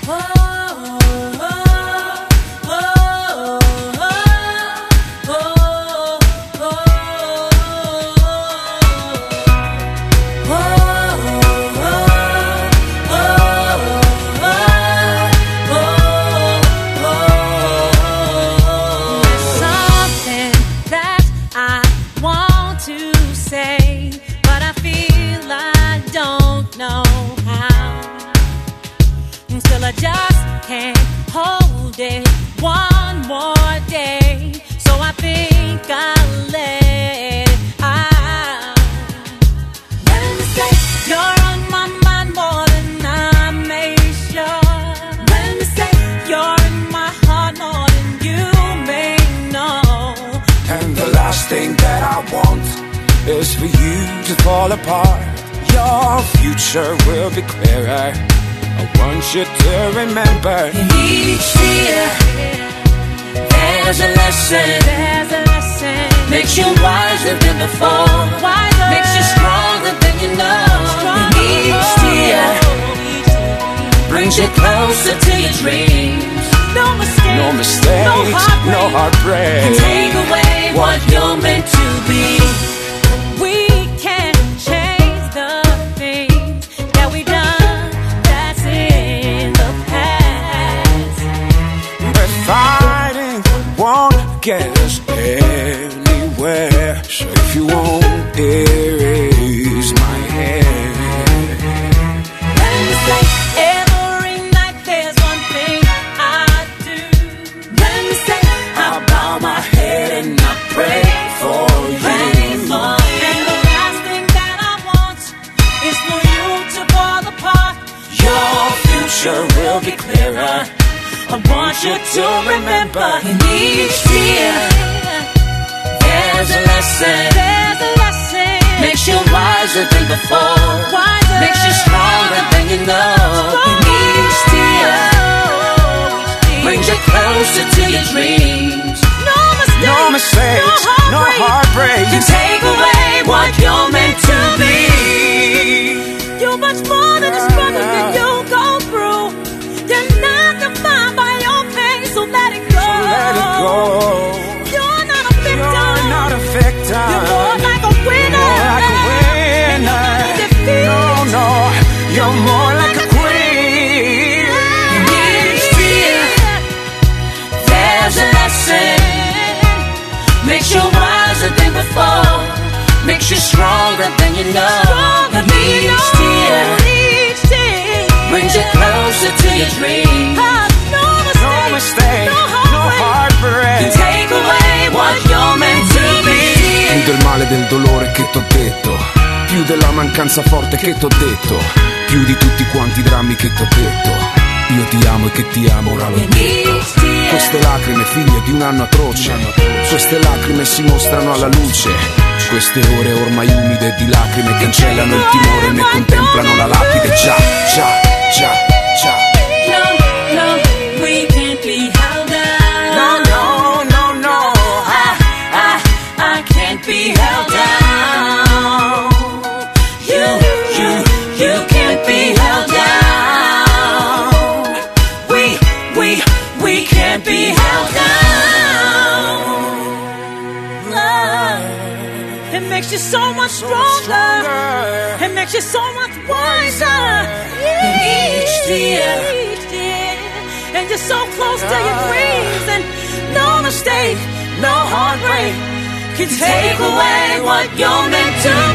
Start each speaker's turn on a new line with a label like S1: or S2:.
S1: Still I just can't hold it one more day, so I think I'll let it out. Let me say you're on my mind more than I made sure. Let me say you're in my heart more than you may know.
S2: And the last thing that I want is for you to fall apart. Your future will be clearer. I want you to remember,
S1: in each tear there's a lesson, makes you wiser than before, makes you stronger than you know. In each tear brings you closer to your dreams. No mistakes,
S2: no heartbreak,
S1: can take away what you're meant to be. We can't change the things that we done.
S2: Fighting won't get us anywhere. So if you won't erase my hand,
S1: let me say every night there's one thing I do. Let me say I bow my head and I pray for you. And the last thing that I want is for you to fall apart.
S2: Your future will be clearer.
S1: I want you to remember, in each tear there's a lesson, makes you wiser than before, makes you stronger than you know. In each tear brings you closer to your dreams. No mistakes,
S2: no heartbreak,
S1: can take away what you're meant to be. You're much more than the struggle that you go through. You're not defined by your pain, so let it go. You're not a victim. You're more like a winner.
S2: No, you're more like a queen.
S1: In each tear there's a lesson, makes you wiser than before, makes you stronger than you know. In each tear brings you closer to your dreams.
S2: No mistake, no heartbreak,
S1: can take away what you're meant to be.
S2: Più del male del dolore che t'ho detto, più della mancanza forte che t'ho detto, più di tutti quanti drammi che t'ho detto. Io ti amo e che ti amo, ora l'ho detto. Queste lacrime figlie di un anno atroce, queste lacrime si mostrano alla luce. Queste ore ormai umide di lacrime cancellano il timore e ne contemplano la lapide. Già, già, già, già.
S1: No, we can't be held down.
S2: No,
S1: I can't be held down. You can't be held down. We can't be held down. Love, it makes you so much stronger. It makes you so much wiser. In each tear, and you're so close to your dreams, and no mistake, no heartbreak can take away what you're meant to